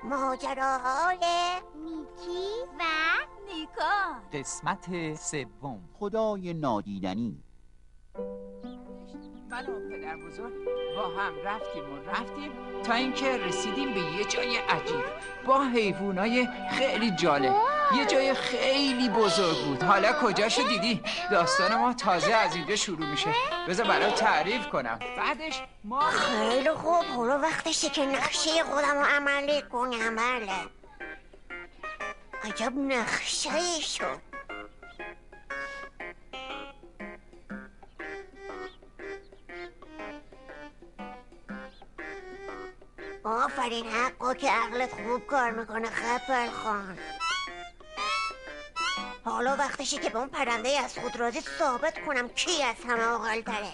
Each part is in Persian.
ماجراهای نیکی و نیکا. قسمت سوم. خدای نادیدنی. من و پدر بزرگ با هم رفتیم تا اینکه رسیدیم به یه جای عجیب با حیوانای خیلی جالب. یه جای خیلی بزرگ بود. حالا کجاشو دیدی؟ داستان ما تازه از اینجا شروع میشه. بذار برات تعریف کنم. بعدش ما خیلی خوب. حالا وقتشه که نقشه خودم رو عملی کنم. بله، عجب نقشه شد. آفرین، حقا که عقلت خوب کار میکنه خپل خان. حالا وقتشه که به اون پرنده از خود راضی ثابت کنم کی از همه عاقل تره.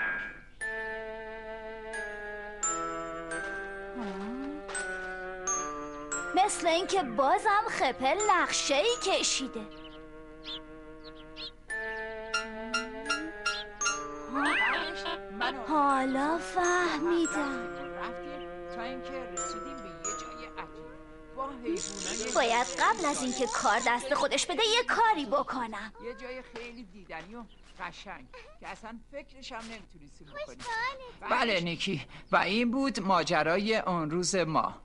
مثل اینکه بازم خپل نقشه‌ای کشیده. حالا فهمیدم. تا اینکه رسیدیم به یه جای عجیب با حیوانای باید قبل از اینکه کار دست خودش بده یه کاری بکنم. یه جای خیلی دیدنی و قشنگ که اصلا فکرش هم نمیتونستیم بکنیم. بله نیکی، و این بود ماجرای اون روز ما.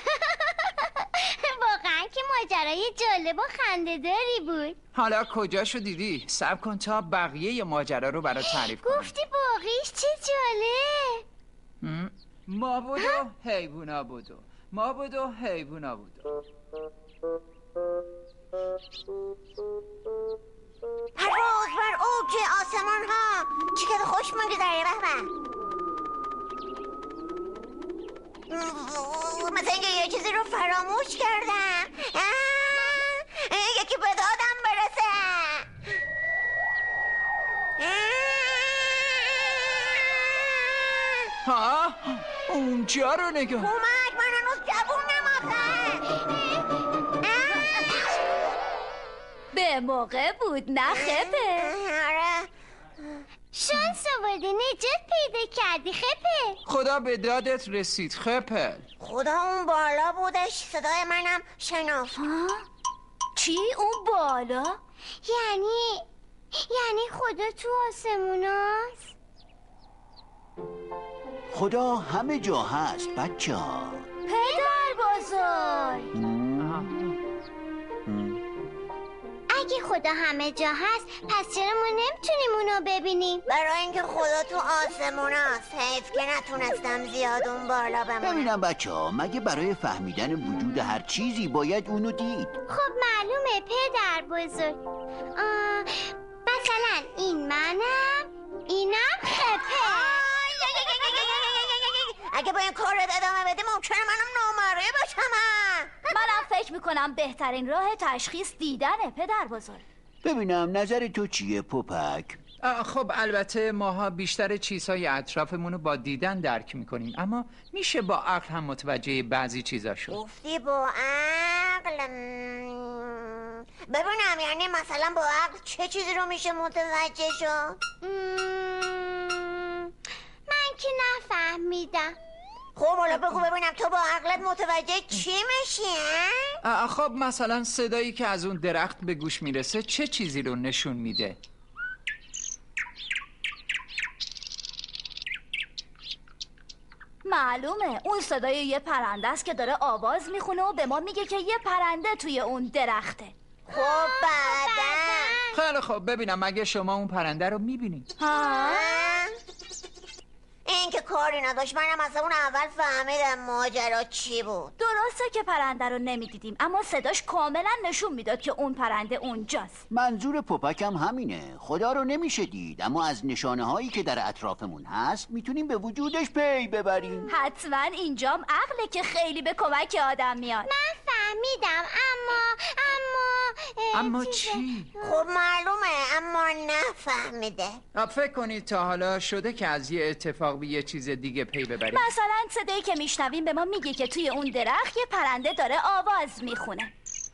واقعا که ماجرای جالب و خنده‌داری بود. حالا کجاشو دیدی؟ صبر کن تا بقیه ماجرا رو برات تعریف کنم. گفتی باقیش چه جالب. ما بود و حیوونا بود و ما بود و حیوونا بود. پرواز بر اوج آسمان ها، چقدر خوش میگذره. به مثل اینکه یه چیزی رو فراموش کردم. یکی به دادم برسه. ها؟ اونجا رو نگاه. کمک، من هنوز جوونم آخه. به موقع بود نه خپل؟ آره، شانس آوردی، نجات پیدا کردی خپل. خدا به دادت رسید خپل. خدا اون بالا بودش، صدای منم شناخت. چی اون بالا؟ یعنی خدا تو آسموناست. خدا همه جا هست بچه ها. پدر بزرگ، اگه خدا همه جا هست پس چرا ما نمیتونیم اونو ببینیم؟ برای اینکه خدا تو آسموناست. حیف که نتونستم زیاد اون بالا بمونم. ببینم بچه ها، مگه برای فهمیدن وجود هر چیزی باید اونو دید؟ خب معلومه پدر بزرگ. مثلا این منم، اینم خپل. اگه با این کارت ادامه بدی ممکنه منم نامره باشم. منم فکر میکنم بهترین راه تشخیص دیدنه پدر بزرگ. ببینم نظر تو چیه پوپک؟ خب البته ماها بیشتر چیزهای اطرافمون رو با دیدن درک میکنیم، اما میشه با عقل هم متوجه بعضی چیزا شد. گفتی با عقل؟ ببینم یعنی مثلا با عقل چه چیزی رو میشه متوجه شد؟ من که نفهمیدم. خب حالا بگو ببینم تو با عقلت متوجه چی میشی؟ خب مثلا صدایی که از اون درخت به گوش میرسه چه چیزی رو نشون میده؟ معلومه اون صدای یه پرنده است که داره آواز میخونه و به ما میگه که یه پرنده توی اون درخته. خب بعدا خیلی خب ببینم مگه شما اون پرنده رو میبینید؟ این که کاری نداشت. منم از اون اول فهمیدم ماجرا چی بود. درسته که پرنده رو نمیدیدیم اما صداش کاملا نشون میداد که اون پرنده اونجاست. منظور پوپک هم همینه. خدا رو نمیشه دید اما از نشانه هایی که در اطرافمون هست میتونیم به وجودش پی ببریم. حتما اینجام عقله که خیلی به کمک آدم میاد. من فهمیدم اما چی؟ خب معلومه اما نفهمیده. فکر کنید تا حالا شده که از یه اتفاق به یه چیز دیگه پی ببریم؟ مثلا صدایی که میشنویم به ما میگه که توی اون درخت یه پرنده داره آواز میخونه،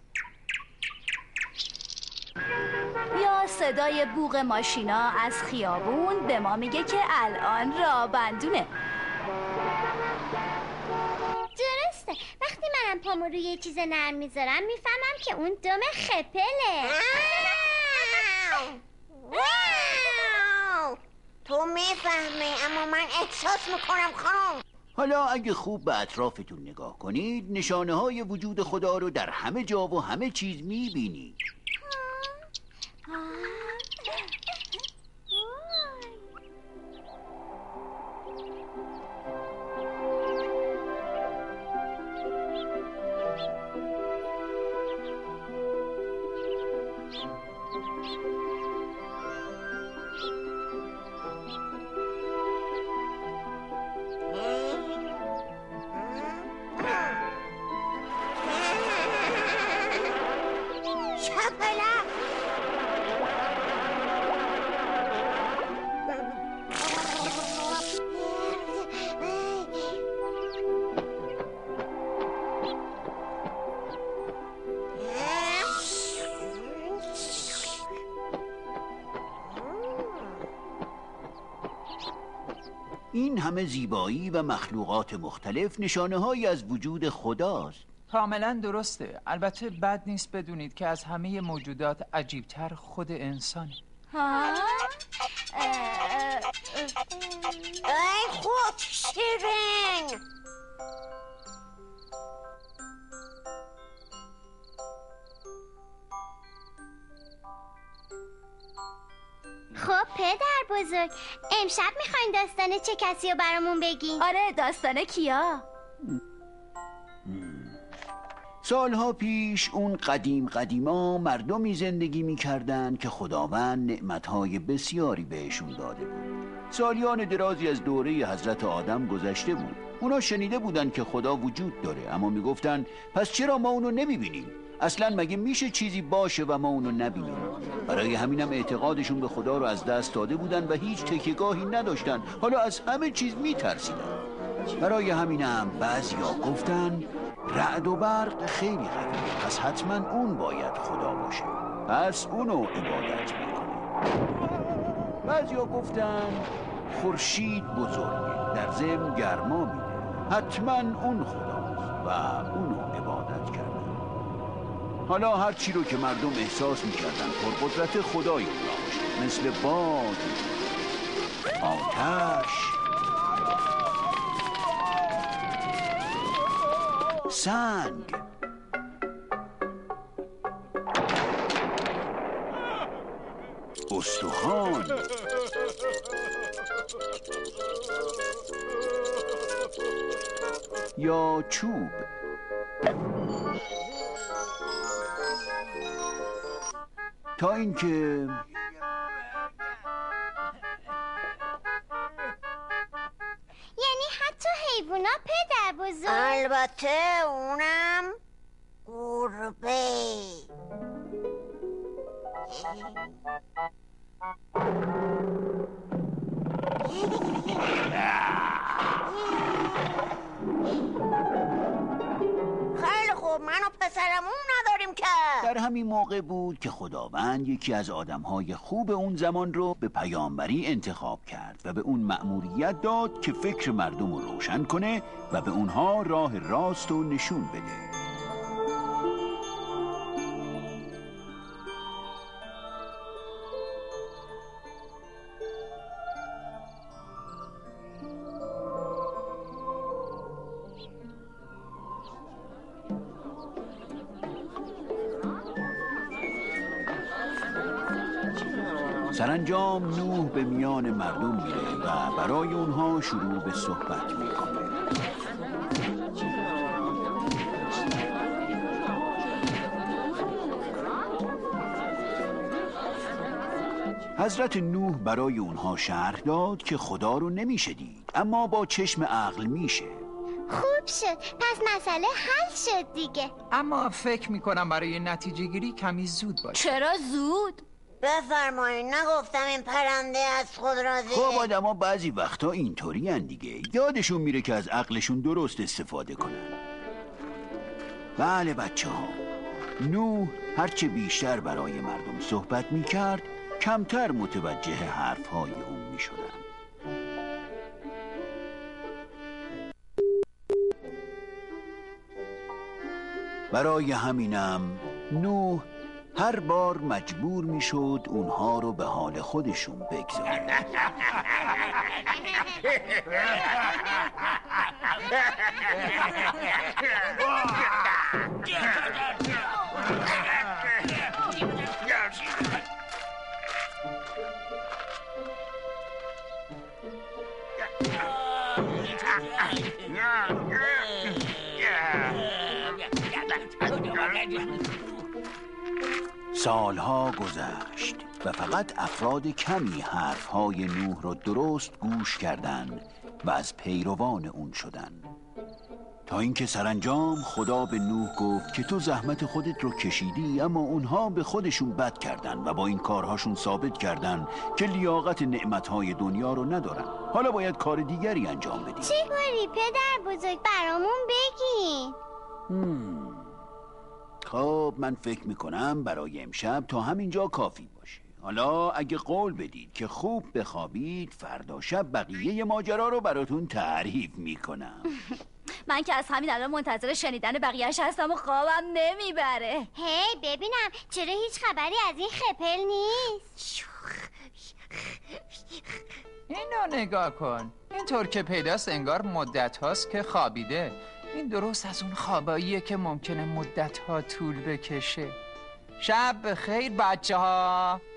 یا صدای بوق ماشینا از خیابون به ما میگه که الان راه بندونه. درسته، وقتی منم پامو روی یه چیز نرم میذارم میفهمم که اون دم خپله. تو میفهمی اما من احساس میکنم خانم. حالا اگه خوب به اطرافتون نگاه کنید نشانه های وجود خدا رو در همه جا و همه چیز میبینید. این همه زیبایی و مخلوقات مختلف نشانه هایی از وجود خداست. کاملا درسته. البته بد نیست بدونید که از همه موجودات عجیبتر خود انسانه. ای خود شیرین. خب پدر بزرگ، امشب میخواین داستان چه کسی رو برامون بگین؟ آره، داستان کیا؟ سالها پیش اون قدیما مردمی زندگی میکردن که خداوند نعمتهای بسیاری بهشون داده بود. سالیان درازی از دوره حضرت آدم گذشته بود. اونا شنیده بودن که خدا وجود داره، اما میگفتن پس چرا ما اونو نمیبینیم؟ اصلا مگه میشه چیزی باشه و ما اونو نبینیم؟ برای همینم اعتقادشون به خدا رو از دست داده بودن و هیچ تکیه‌گاهی نداشتن. حالا از همه چیز میترسیدن. برای همینم بعضیا گفتن رعد و برق خیلی قویه، پس حتما اون باید خدا باشه، پس اونو عبادت میکنه. بعضیا گفتن خورشید بزرگه، در ضمن گرما میده، حتما اون خداست و اونو عبادت کردن. حالا هر چی رو که مردم احساس میکردن پرقدرت خدای اونا باشه، مثل باد، آتش، سنگ، استخوان، یا چوب. تا اینکه یعنی حتی حیوونا پدر بزرگ؟ البته اونم گربه. خیلی خوب، من و پسرمون نداریم که. در همین موقع بود که خداوند یکی از آدمهای خوب اون زمان رو به پیامبری انتخاب کرد و به اون مأموریت داد که فکر مردم رو روشن کنه و به اونها راه راست رو نشون بده. سرانجام نوح به میان مردم میره و برای اونها شروع به صحبت میکنه. حضرت نوح برای اونها شرح داد که خدا رو نمیشه دید، اما با چشم عقل میشه. خوب شد، پس مسئله حل شد دیگه. اما فکر میکنم برای نتیجه گیری کمی زود باشه. چرا زود؟ بفرمایید، نگفتم این پرنده از خود راضیه؟ خب آدما بعضی وقتا اینطوری هن دیگه، یادشون میره که از عقلشون درست استفاده کنن. بله بچه ها، نوح هرچه بیشتر برای مردم صحبت میکرد کمتر متوجه حرفهای اون میشدن. برای همینم نوح هر بار مجبور میشد اونها رو به حال خودشون بگذاره. سالها گذشت و فقط افراد کمی حرفهای نوح رو درست گوش کردند و از پیروان اون شدن، تا اینکه سرانجام خدا به نوح گفت که تو زحمت خودت رو کشیدی، اما اونها به خودشون بد کردن و با این کارهاشون ثابت کردن که لیاقت نعمتهای دنیا رو ندارن. حالا باید کار دیگری انجام بدی. چی کاری پدر بزرگ؟ برامون بگی. خب من فکر میکنم برای امشب تا همینجا کافی باشه. حالا اگه قول بدید که خوب بخوابید، فردا شب بقیه ماجرا رو براتون تعریف میکنم. من که از همین الان منتظر شنیدن بقیهش هستم و خوابم نمیبره. هی ببینم چرا هیچ خبری از این خپل نیست؟ اینو نگاه کن، اینطور که پیداست انگار مدت هاست که خوابیده. این درست از اون خواباییه که ممکنه مدت ها طول بکشه. شب بخیر بچه ها.